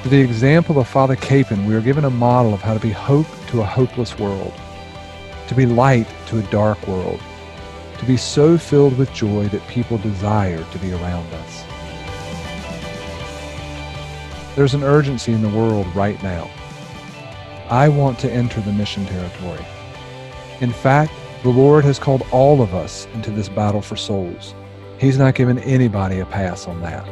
Through the example of Father Capon, we are given a model of how to be hope to a hopeless world, to be light to a dark world, to be so filled with joy that people desire to be around us. There's an urgency in the world right now. I want to enter the mission territory. In fact, the Lord has called all of us into this battle for souls. He's not given anybody a pass on that.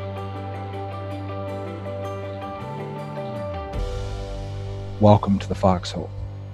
Welcome to the Foxhole.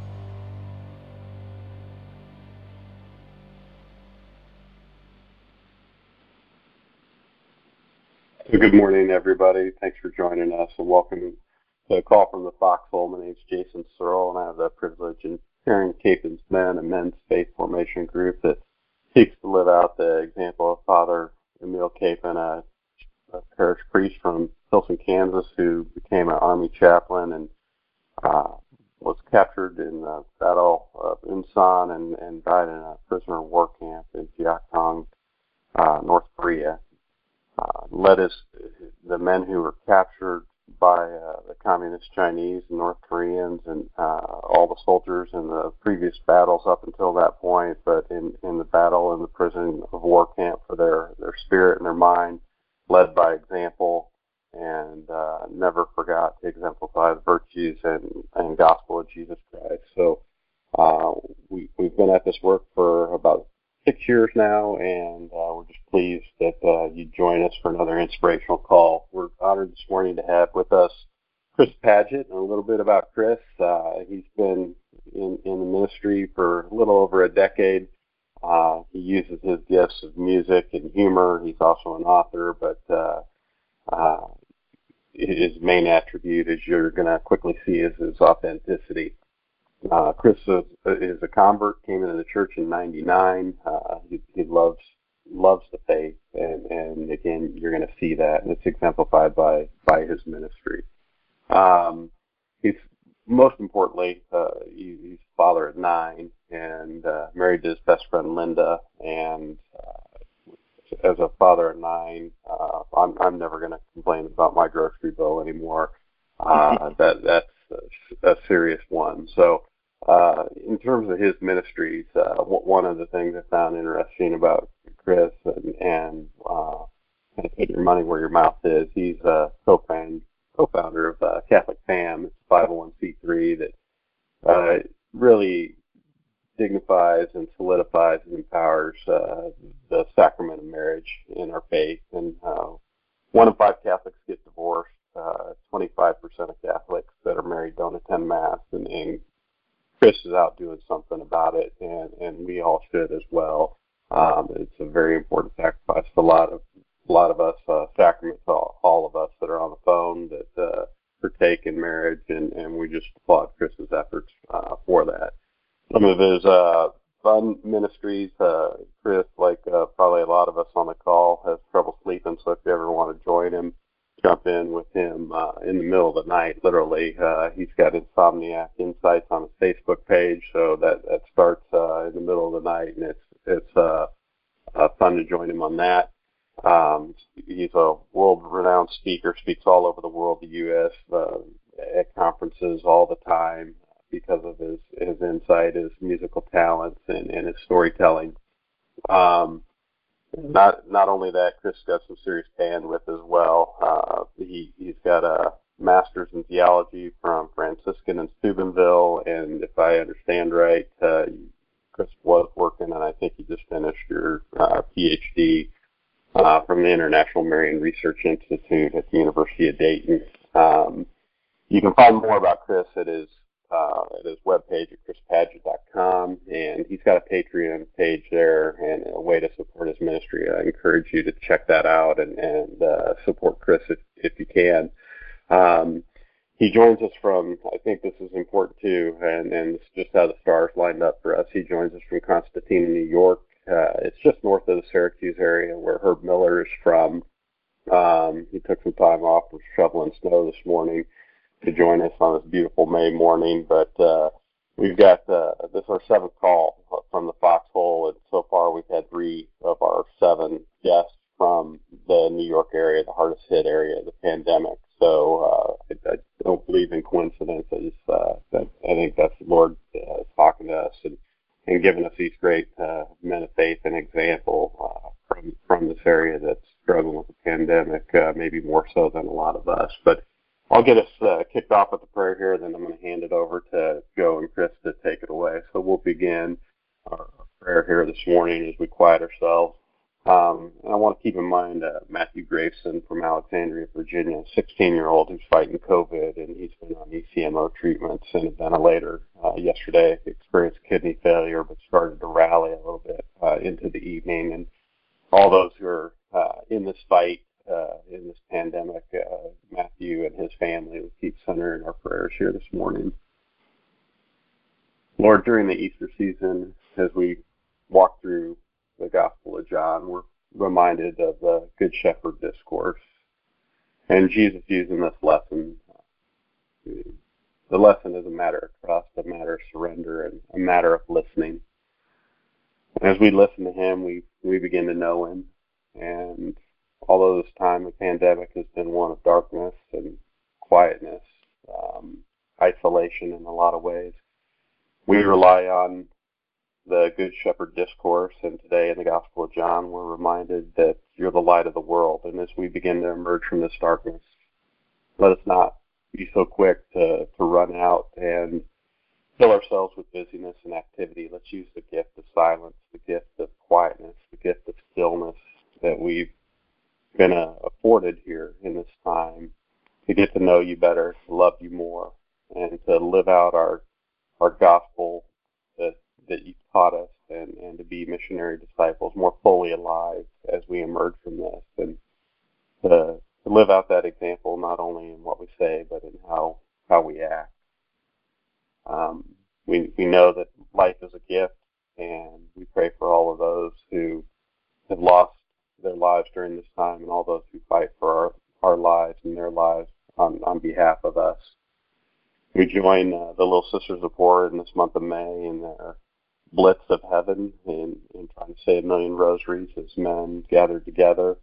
So good morning, everybody. Thanks for joining us, and welcome to a call from the Foxhole. My name is Jason Searle, and I have the privilege in chairing Capon's Men, a men's faith formation group that seeks to live out the example of Father Emil Capon, a parish priest from Pilsen, Kansas, who became an Army chaplain and was captured in the Battle of Unsan and died in a prisoner of war camp in Gyeongsang, North Korea. Led the men who were captured by the communist Chinese and North Koreans and all the soldiers in the previous battles up until that point, but in the battle in the prison of war camp for their spirit and their mind, led by example, and never forgot to exemplify the virtues and gospel of Jesus Christ. So we've been at this work for about 6 years now, and we're just pleased that you join us for another inspirational call. We're honored this morning to have with us Chris Paget, and a little bit about Chris. He's been in the ministry for a little over a decade. He uses his gifts of music and humor. He's also an author, but his main attribute, as you're going to quickly see, is his authenticity. Chris is a convert, came into the church in '99. He loves the faith, and again, you're going to see that, and it's exemplified by his ministry. He's most importantly, he's a father of 9 and married to his best friend Linda. And as a father of 9, I'm never going to complain about my grocery bill anymore. That's a serious one. So. In terms of his ministries, one of the things I found interesting about Chris and kind of put your money where your mouth is, he's a co-founder of Catholic Fam. It's a 501c3 that really dignifies and solidifies and empowers the sacrament of marriage in our faith. And 1 in 5 Catholics get divorced. 25% of Catholics that are married don't attend Mass, and Chris is out doing something about it, and we all should as well. It's a very important sacrifice for a lot of us, sacraments, all of us that are on the phone that partake in marriage, and we just applaud Chris's efforts for that. Some of his fun ministries, Chris, like probably a lot of us on the call, has trouble sleeping, so if you ever want to join him, jump in with him in the middle of the night, literally. He's got Insomniac Insights on his Facebook page, so that starts in the middle of the night, and it's fun to join him on that. He's a world-renowned speaker, speaks all over the world, the U.S., at conferences all the time because of his insight, his musical talents, and his storytelling. Not only that, Chris got some serious bandwidth as well. He's got a master's in theology from Franciscan in Steubenville, and if I understand right, Chris was working, and I think you just finished your PhD from the International Marian Research Institute at the University of Dayton. You can find more about Chris at his webpage at chrispaget.com, and he's got a Patreon page there and a way to support his ministry. I encourage you to check that out and support Chris if you can. He joins us from, I think this is important too, and it's just how the stars lined up for us. He joins us from Constantina, New York. It's just north of the Syracuse area where Herb Miller is from. He took some time off from shoveling snow this morning to join us on this beautiful May morning, but we've got this is our 7th call from the Foxhole, and so far we've had 3 of our 7 guests from the New York area, the hardest hit area of the pandemic. So I don't believe in coincidences. I think that's the Lord talking to us and giving us these great men of faith and example from this area that's struggling with the pandemic, maybe more so than a lot of us. But I'll get us kicked off with the prayer here, then I'm going to hand it over to Joe and Chris to take it away. So we'll begin our prayer here this morning as we quiet ourselves. And I want to keep in mind Matthew Graveson from Alexandria, Virginia, a 16-year-old who's fighting COVID, and he's been on ECMO treatments and a ventilator. Yesterday, he experienced kidney failure, but started to rally a little bit into the evening. And all those who are in this fight, in this pandemic, Matthew and his family, we keep centering our prayers here this morning. Lord, during the Easter season, as we walk through the Gospel of John, we're reminded of the Good Shepherd discourse. And Jesus using this lesson. The lesson is a matter of trust, a matter of surrender, and a matter of listening. And as we listen to him, we begin to know him. And although this time the pandemic has been one of darkness and quietness, isolation in a lot of ways, we rely on the Good Shepherd discourse, and today in the Gospel of John, we're reminded that you're the light of the world. And as we begin to emerge from this darkness, let us not be so quick to run out and fill ourselves with busyness and activity. Let's use the gift of silence, the gift of quietness, the gift of stillness that we've been afforded here in this time to get to know you better, to love you more, and to live out our gospel that you've taught us, and to be missionary disciples more fully alive as we emerge from this, and to live out that example not only in what we say but in how we act. We know that life is a gift, and we pray for all of those who have lost their lives during this time, and all those who fight for our lives and their lives on behalf of us. We join the Little Sisters of Poor in this month of May in their blitz of heaven in trying to say 1 million rosaries as men gather together,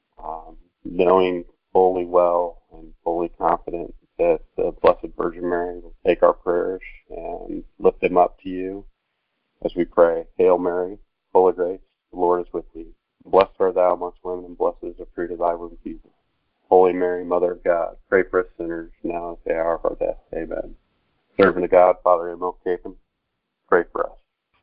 knowing fully well and fully confident that the Blessed Virgin Mary will take our prayers and lift them up to you as we pray. Hail Mary, full of grace, the Lord is with thee. Blessed art thou amongst women, and blessed is the fruit of thy womb, Jesus. Holy Mary, Mother of God, pray for us sinners, now and at the hour of our death. Amen. Servant of God, Father Emil Capon, pray for us.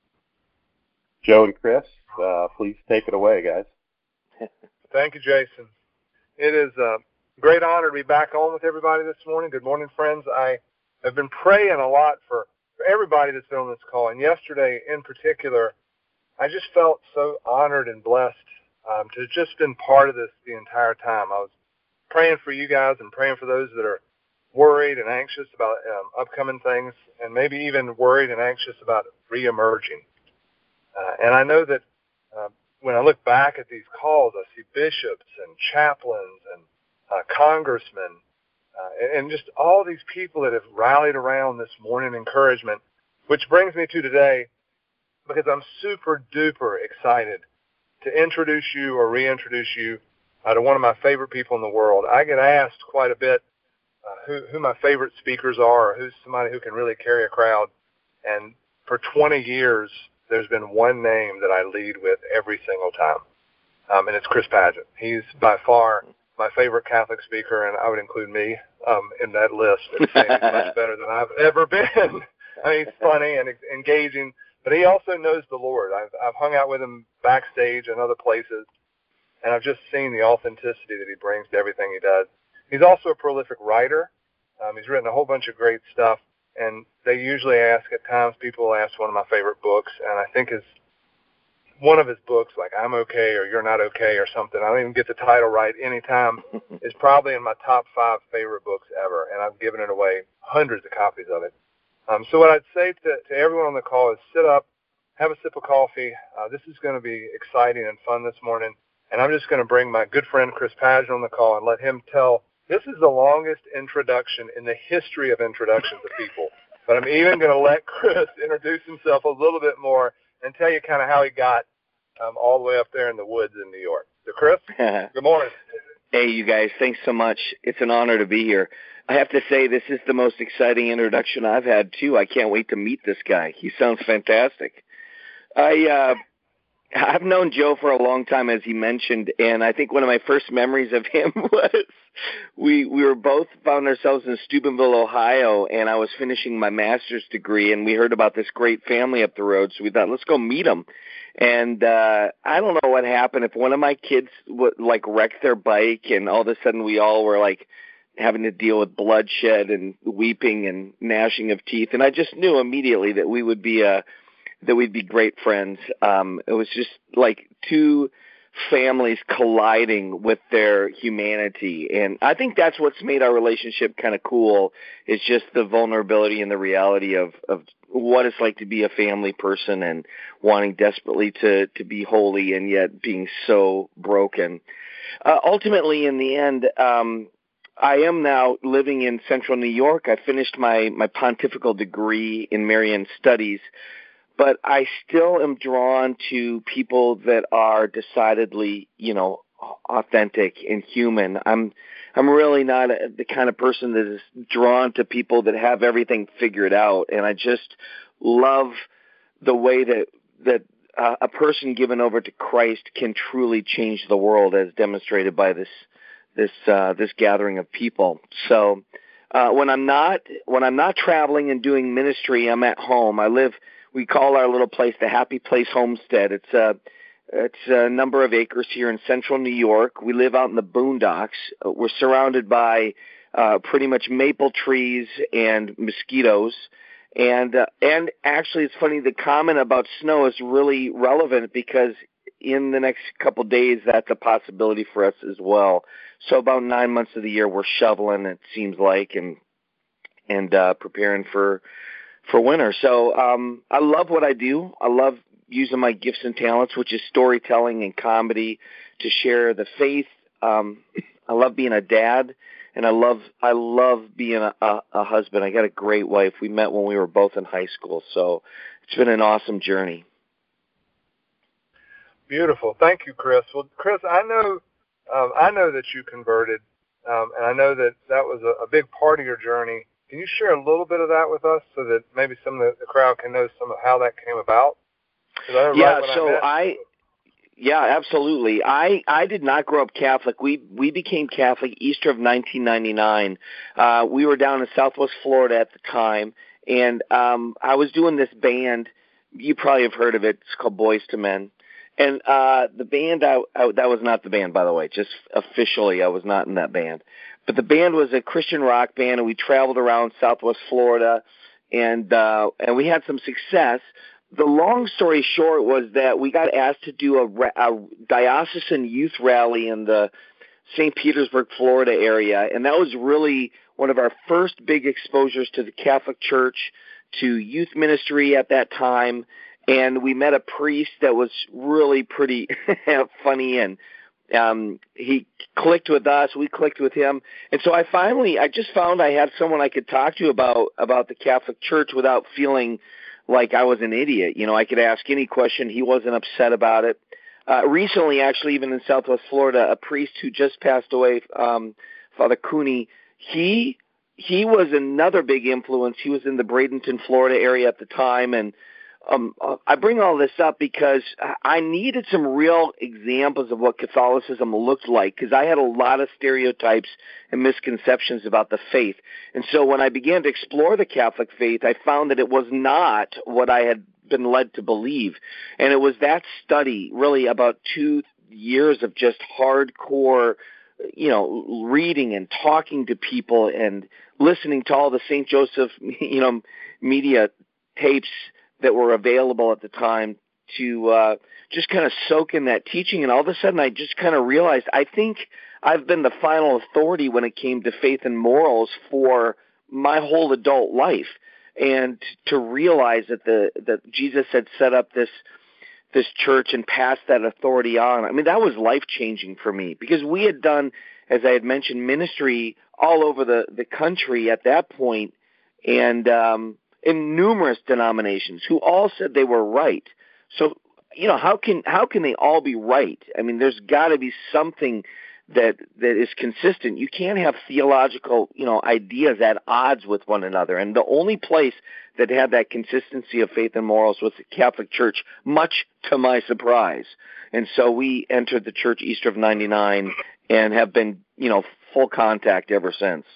Joe and Chris, please take it away, guys. Thank you, Jason. It is a great honor to be back on with everybody this morning. Good morning, friends. I have been praying a lot for everybody that's been on this call, and yesterday in particular, I just felt so honored and blessed to have just been part of this the entire time. I was praying for you guys and praying for those that are worried and anxious about upcoming things, and maybe even worried and anxious about reemerging. And I know that when I look back at these calls, I see bishops and chaplains and congressmen and just all these people that have rallied around this morning encouragement, which brings me to today, because I'm super duper excited to introduce you or reintroduce you to one of my favorite people in the world. I get asked quite a bit who my favorite speakers are, or who's somebody who can really carry a crowd. And for 20 years, there's been one name that I lead with every single time, and it's Chris Padgett. He's by far my favorite Catholic speaker, and I would include me in that list. He's much better than I've ever been. I mean, he's funny and engaging, but he also knows the Lord. I've hung out with him backstage and other places, and I've just seen the authenticity that he brings to everything he does. He's also a prolific writer. He's written a whole bunch of great stuff, and they usually ask, at times people ask one of my favorite books, and I think one of his books, like I'm Okay or You're Not Okay or something, I don't even get the title right any time, is probably in my top 5 favorite books ever, and I've given it away, hundreds of copies of it. So what I'd say to everyone on the call is sit up, have a sip of coffee. This is going to be exciting and fun this morning, and I'm just going to bring my good friend Chris Padgett on the call and let him tell. This is the longest introduction in the history of introductions of people, but I'm even going to let Chris introduce himself a little bit more and tell you kind of how he got all the way up there in the woods in New York. So, Chris, good morning. Hey, you guys, thanks so much. It's an honor to be here. I have to say, this is the most exciting introduction I've had, too. I can't wait to meet this guy. He sounds fantastic. I've known Joe for a long time, as he mentioned, and I think one of my first memories of him was we were both found ourselves in Steubenville, Ohio, and I was finishing my master's degree, and we heard about this great family up the road, so we thought, let's go meet them. And I don't know what happened. If one of my kids wrecked their bike, and all of a sudden we all were having to deal with bloodshed and weeping and gnashing of teeth, and I just knew immediately that we'd be great friends. It was just like two families colliding with their humanity. And I think that's what's made our relationship kind of cool, is just the vulnerability and the reality of what it's like to be a family person and wanting desperately to be holy and yet being so broken. Ultimately, in the end, I am now living in central New York. I finished my pontifical degree in Marian Studies, but I still am drawn to people that are decidedly, authentic and human. I'm really not the kind of person that is drawn to people that have everything figured out. And I just love the way that a person given over to Christ can truly change the world, as demonstrated by this gathering of people. So when I'm not traveling and doing ministry, I'm at home. We call our little place the Happy Place Homestead. It's a number of acres here in central New York. We live out in the boondocks. We're surrounded by pretty much maple trees and mosquitoes. And actually, it's funny, the comment about snow is really relevant, because in the next couple of days, that's a possibility for us as well. So about 9 months of the year, we're shoveling, it seems like, and preparing for winter. So I love what I do. I love using my gifts and talents, which is storytelling and comedy, to share the faith. I love being a dad, and I love being a husband. I got a great wife. We met when we were both in high school, so it's been an awesome journey. Beautiful. Thank you, Chris. Well, Chris, I know that you converted, and I know that was a big part of your journey. Can you share a little bit of that with us, so that maybe some of the crowd can know some of how that came about? Yeah, absolutely. I did not grow up Catholic. We became Catholic Easter of 1999. We were down in Southwest Florida at the time, and I was doing this band. You probably have heard of it. It's called Boys to Men. And the band, that was not the band, by the way. Just officially, I was not in that band. But the band was a Christian rock band, and we traveled around Southwest Florida, and we had some success. The long story short was that we got asked to do a diocesan youth rally in the St. Petersburg, Florida area, and that was really one of our first big exposures to the Catholic Church, to youth ministry at that time. And we met a priest that was really pretty funny, and he clicked with us. We clicked with him. And so I just found I had someone I could talk to about the Catholic Church without feeling like I was an idiot. I could ask any question. He wasn't upset about it. Recently, actually, even in Southwest Florida, a priest who just passed away, Father Cooney, he was another big influence. He was in the Bradenton, Florida area at the time, and I bring all this up because I needed some real examples of what Catholicism looked like, because I had a lot of stereotypes and misconceptions about the faith. And so when I began to explore the Catholic faith, I found that it was not what I had been led to believe. And it was that study, really about 2 years of just hardcore, reading and talking to people and listening to all the St. Joseph, media tapes that were available at the time, to just kind of soak in that teaching. And all of a sudden I just kind of realized, I think I've been the final authority when it came to faith and morals for my whole adult life. And to realize that Jesus had set up this church and passed that authority on, I mean, that was life-changing for me, because we had done, as I had mentioned, ministry all over the country at that point, and in numerous denominations who all said they were right. So, how can they all be right? I mean, there's got to be something that is consistent. You can't have theological, ideas at odds with one another. And the only place that had that consistency of faith and morals was the Catholic Church, much to my surprise. And so we entered the church Easter of 99 and have been, full contact ever since.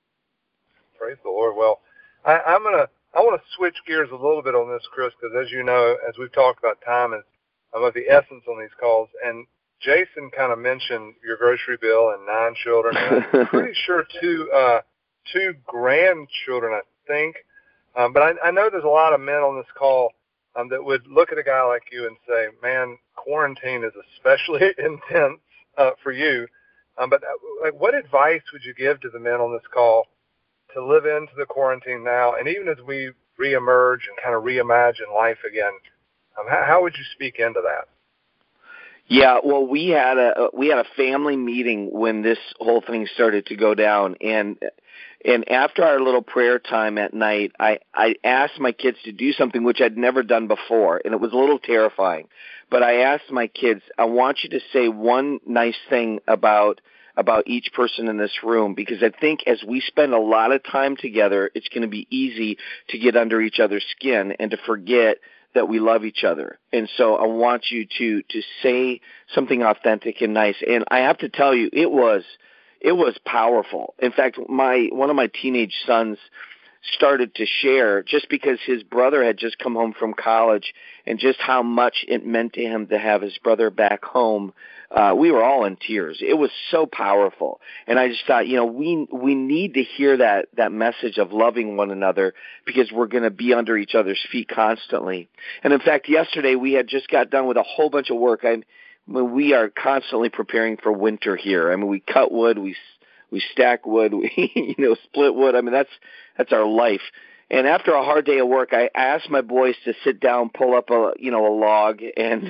Praise the Lord. Well, I want to switch gears a little bit on this, Chris, because as you know, as we've talked about, time is of the essence on these calls. And Jason kind of mentioned your grocery bill and 9 children. And I'm pretty sure two grandchildren, I think. But I know there's a lot of men on this call that would look at a guy like you and say, man, quarantine is especially intense for you. But what advice would you give to the men on this call to live into the quarantine now, and even as we reemerge and kind of reimagine life again, how would you speak into that? Yeah, well, we had a family meeting when this whole thing started to go down, and after our little prayer time at night, I asked my kids to do something which I'd never done before, and it was a little terrifying. But I asked my kids, I want you to say one nice thing about each person in this room, because I think as we spend a lot of time together, it's going to be easy to get under each other's skin and to forget that we love each other. And so I want you to say something authentic and nice. And I have to tell you, it was powerful. In fact, one of my teenage sons started to share, just because his brother had just come home from college and just how much it meant to him to have his brother back home. We were all in tears. It was so powerful. And I just thought, we need to hear that message of loving one another, because we're going to be under each other's feet constantly. And in fact, yesterday we had just got done with a whole bunch of work. We are constantly preparing for winter here. I mean, we cut wood, we stack wood, we split wood. I mean, that's our life. And after a hard day of work, I asked my boys to sit down, pull up a log, and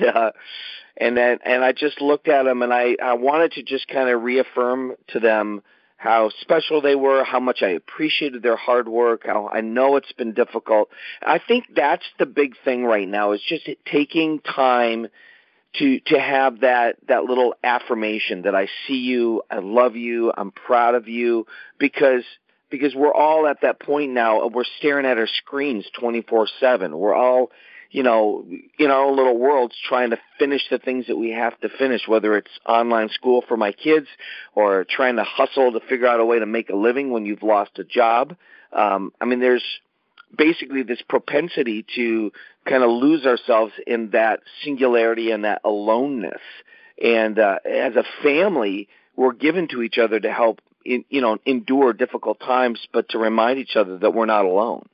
I just looked at them, and I wanted to just kind of reaffirm to them how special they were, how much I appreciated their hard work, how I know it's been difficult. I think that's the big thing right now, is just taking time to have that little affirmation that I see you, I love you, I'm proud of you, because we're all at that point now. We're staring at our screens 24/7. We're all, in our own little worlds trying to finish the things that we have to finish, whether it's online school for my kids or trying to hustle to figure out a way to make a living when you've lost a job. There's basically this propensity to kind of lose ourselves in that singularity and that aloneness. And as a family, we're given to each other to help endure difficult times, but to remind each other that we're not alone.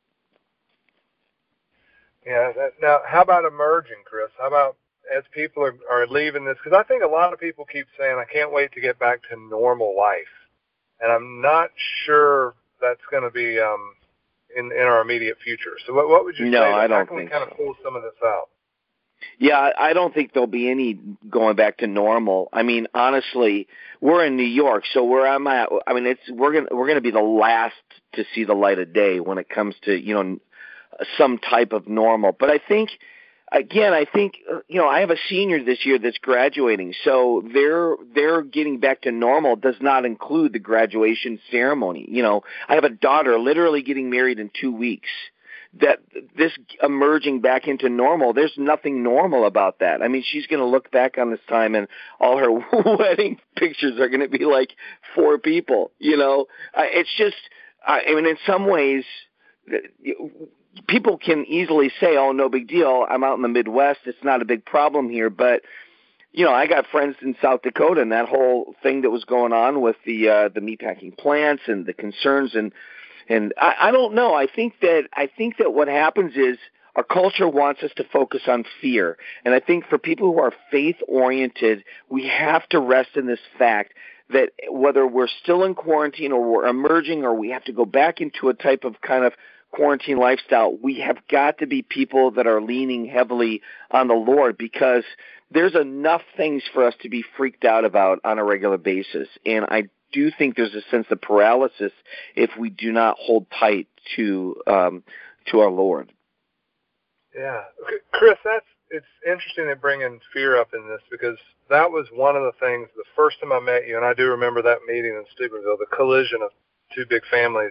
Yeah. Now, how about emerging, Chris? How about as people are leaving this? Because I think a lot of people keep saying, I can't wait to get back to normal life. And I'm not sure that's going to be in our immediate future. So what would you say? I don't how can think we kind of pull some of this out? Yeah, I don't think there'll be any going back to normal. I mean, honestly, we're in New York, so where I'm at, we're gonna be the last to see the light of day when it comes to some type of normal. But I think I have a senior this year that's graduating, so they're getting back to normal does not include the graduation ceremony. I have a daughter literally getting married in 2 weeks. That this emerging back into normal, there's nothing normal about that. I mean, she's going to look back on this time and all her wedding pictures are going to be like 4 people, It's just, in some ways, people can easily say, oh, no big deal. I'm out in the Midwest. It's not a big problem here. But, I got friends in South Dakota, and that whole thing that was going on with the meatpacking plants and the concerns and I don't know. I think that what happens is our culture wants us to focus on fear. And I think for people who are faith-oriented, we have to rest in this fact that whether we're still in quarantine or we're emerging or we have to go back into a type of kind of quarantine lifestyle, we have got to be people that are leaning heavily on the Lord, because there's enough things for us to be freaked out about on a regular basis. And I do think there's a sense of paralysis if we do not hold tight to our Lord. Yeah, Chris, it's interesting to bring in fear up in this, because that was one of the things the first time I met you, and I do remember that meeting in Steubenville, the collision of two big families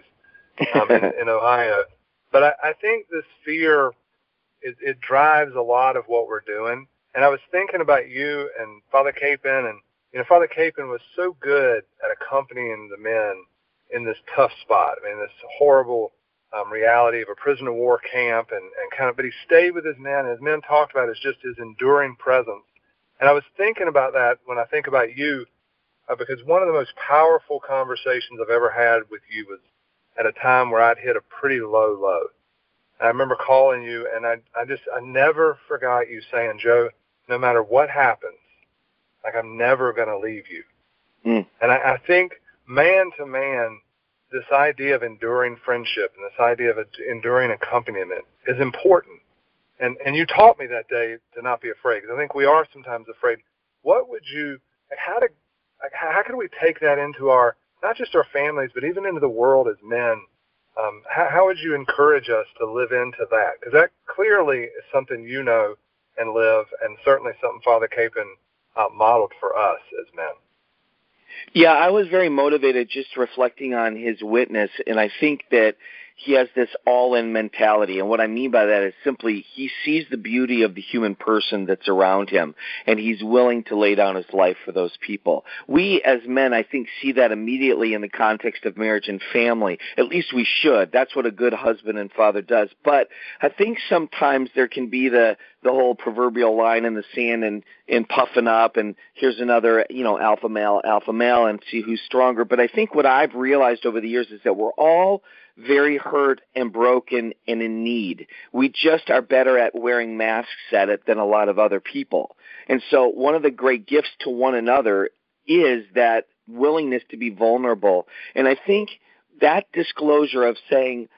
in Ohio. But I think this fear, it drives a lot of what we're doing. And I was thinking about you and Father Capon, and Father Capon was so good at accompanying the men in this tough spot. I mean, this horrible reality of a prisoner of war camp, and but he stayed with his men. His men talked about it as just his enduring presence. And I was thinking about that when I think about you, because one of the most powerful conversations I've ever had with you was at a time where I'd hit a pretty low low. And I remember calling you, and I never forgot you saying, "Joe, no matter what happens, like, I'm never going to leave you." And I think, man to man, this idea of enduring friendship and this idea of enduring accompaniment is important. And you taught me that day to not be afraid, because I think we are sometimes afraid. What would you, how can we take that into our, not just our families, but even into the world as men? How would you encourage us to live into that? Because that clearly is something you know and live, and certainly something Father Capon modeled for us as men. Yeah, I was very motivated just reflecting on his witness, and I think that he has this all-in mentality. And what I mean by that is simply he sees the beauty of the human person that's around him, and he's willing to lay down his life for those people. We as men, I think, see that immediately in the context of marriage and family. At least we should. That's what a good husband and father does. But I think sometimes there can be the whole proverbial line in the sand and puffing up, and here's another, alpha male, and see who's stronger. But I think what I've realized over the years is that we're all very hurt and broken and in need. We just are better at wearing masks at it than a lot of other people. And so one of the great gifts to one another is that willingness to be vulnerable. And I think that disclosure of saying,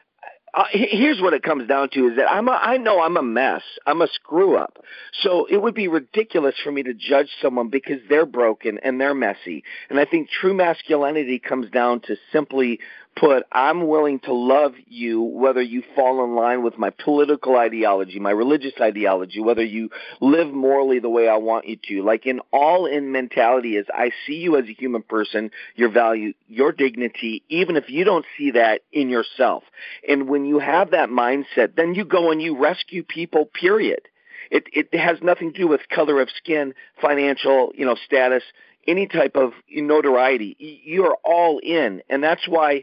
here's what it comes down to, is that I know I'm a mess. I'm a screw up. So it would be ridiculous for me to judge someone because they're broken and they're messy. And I think true masculinity comes down to simply put, I'm willing to love you whether you fall in line with my political ideology, my religious ideology, whether you live morally the way I want you to. Like, an all-in mentality is, I see you as a human person, your value, your dignity, even if you don't see that in yourself. And when you have that mindset, then you go and you rescue people, period. It has nothing to do with color of skin, financial, status, any type of notoriety. You're all in. And that's why,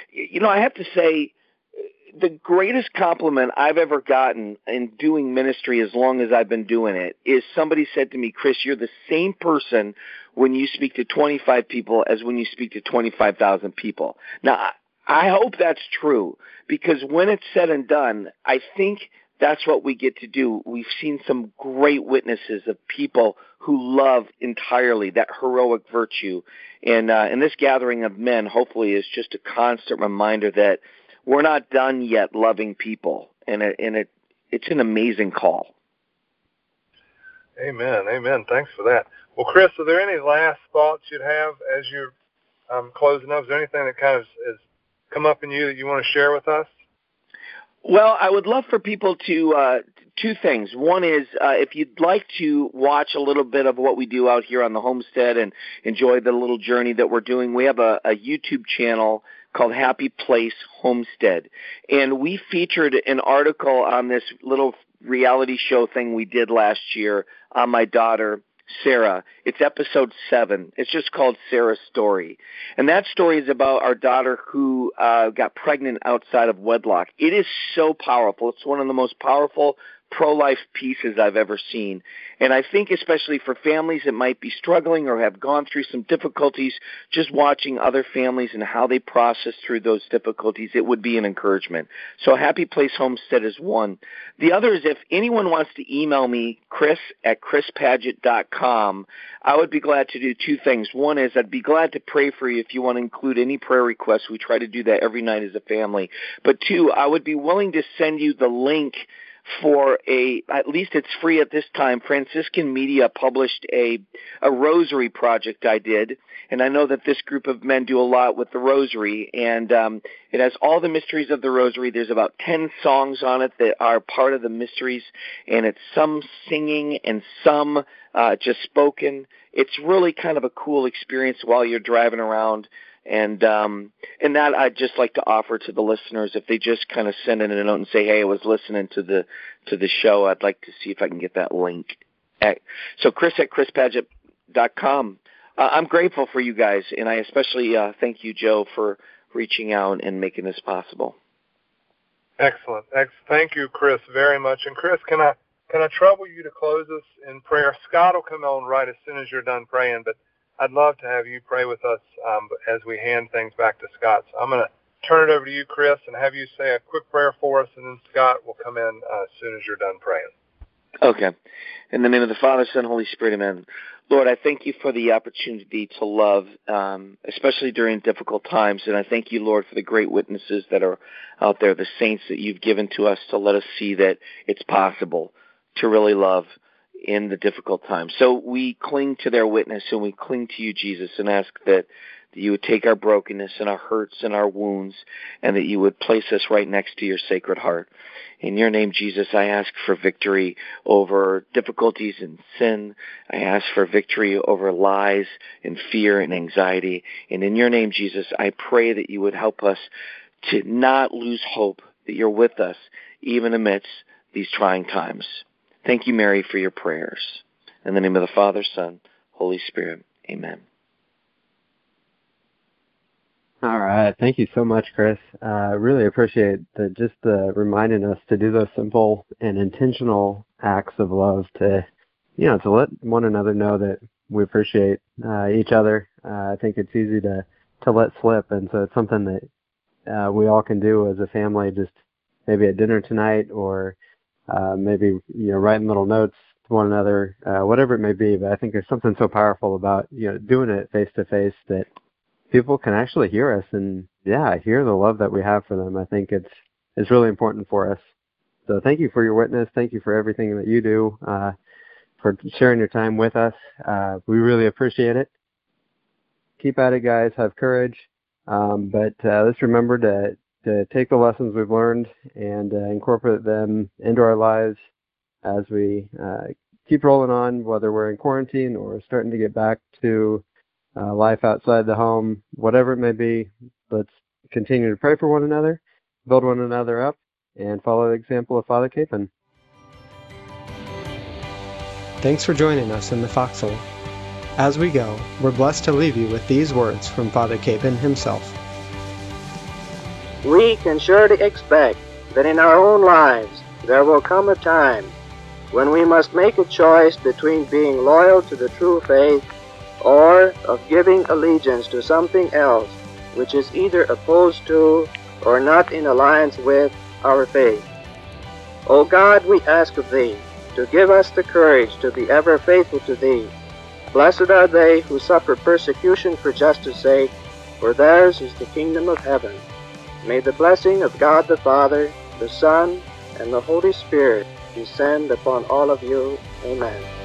I have to say, the greatest compliment I've ever gotten in doing ministry as long as I've been doing it is somebody said to me, "Chris, you're the same person when you speak to 25 people as when you speak to 25,000 people." Now, I hope that's true, because when it's said and done, I think that's what we get to do. We've seen some great witnesses of people who love entirely, that heroic virtue. And this gathering of men, hopefully, is just a constant reminder that we're not done yet loving people. And it's an amazing call. Amen. Amen. Thanks for that. Well, Chris, are there any last thoughts you'd have as you're closing up? Is there anything that kind of has come up in you that you want to share with us? Well, I would love for people to two things. One is, if you'd like to watch a little bit of what we do out here on the homestead and enjoy the little journey that we're doing, we have a YouTube channel called Happy Place Homestead. And we featured an article on this little reality show thing we did last year on my daughter, Sarah. It's episode 7. It's just called Sarah's Story. And that story is about our daughter who got pregnant outside of wedlock. It is so powerful. It's one of the most powerful pro-life pieces I've ever seen. And I think especially for families that might be struggling or have gone through some difficulties, just watching other families and how they process through those difficulties, it would be an encouragement. So Happy Place Homestead is one. The other is, if anyone wants to email me, chris@chrispadgett.com, I would be glad to do two things. One is, I'd be glad to pray for you if you want to include any prayer requests. We try to do that every night as a family. But two, I would be willing to send you the link for at least it's free at this time, Franciscan Media published a rosary project I did, and I know that this group of men do a lot with the rosary, and it has all the mysteries of the rosary. There's about 10 songs on it that are part of the mysteries, and it's some singing and some just spoken. It's really kind of a cool experience while you're driving around. And that I'd just like to offer to the listeners, if they just kind of send in a note and say, hey, I was listening to the show, I'd like to see if I can get that link. So Chris at chrispadgett.com. I'm grateful for you guys, and I especially thank you, Joe, for reaching out and making this possible. Excellent. Thank you, Chris, very much. And Chris, can I trouble you to close us in prayer? Scott will come on right as soon as you're done praying, but I'd love to have you pray with us as we hand things back to Scott. So I'm going to turn it over to you, Chris, and have you say a quick prayer for us, and then Scott will come in as soon as you're done praying. Okay. In the name of the Father, Son, Holy Spirit, amen. Lord, I thank you for the opportunity to love, especially during difficult times, and I thank you, Lord, for the great witnesses that are out there, the saints that you've given to us to let us see that it's possible to really love in the difficult times. So we cling to their witness, and we cling to you, Jesus, and ask that you would take our brokenness and our hurts and our wounds, and that you would place us right next to your Sacred Heart. In your name, Jesus, I ask for victory over difficulties and sin. I ask for victory over lies and fear and anxiety. And in your name, Jesus, I pray that you would help us to not lose hope, that you're with us even amidst these trying times. Thank you, Mary, for your prayers. In the name of the Father, Son, Holy Spirit, amen. All right. Thank you so much, Chris. Really appreciate just reminding us to do those simple and intentional acts of love to let one another know that we appreciate each other. I think it's easy to let slip, and so it's something that we all can do as a family, just maybe at dinner tonight, or maybe writing little notes to one another, whatever it may be. But I think there's something so powerful about doing it face to face that people can actually hear us and hear the love that we have for them. I think it's really important for us. So thank you for your witness. Thank you for everything that you do, for sharing your time with us. We really appreciate it. Keep at it, guys. Have courage. But let's remember to take the lessons we've learned and incorporate them into our lives as we keep rolling on, whether we're in quarantine or starting to get back to life outside the home, whatever it may be. Let's continue to pray for one another, build one another up, and follow the example of Father Capon. Thanks for joining us in the Foxhole. As we go, we're blessed to leave you with these words from Father Capon himself. We can surely expect that in our own lives there will come a time when we must make a choice between being loyal to the true faith or of giving allegiance to something else which is either opposed to or not in alliance with our faith. O God, we ask of Thee to give us the courage to be ever faithful to Thee. Blessed are they who suffer persecution for justice' sake, for theirs is the kingdom of heaven. May the blessing of God the Father, the Son, and the Holy Spirit descend upon all of you. Amen.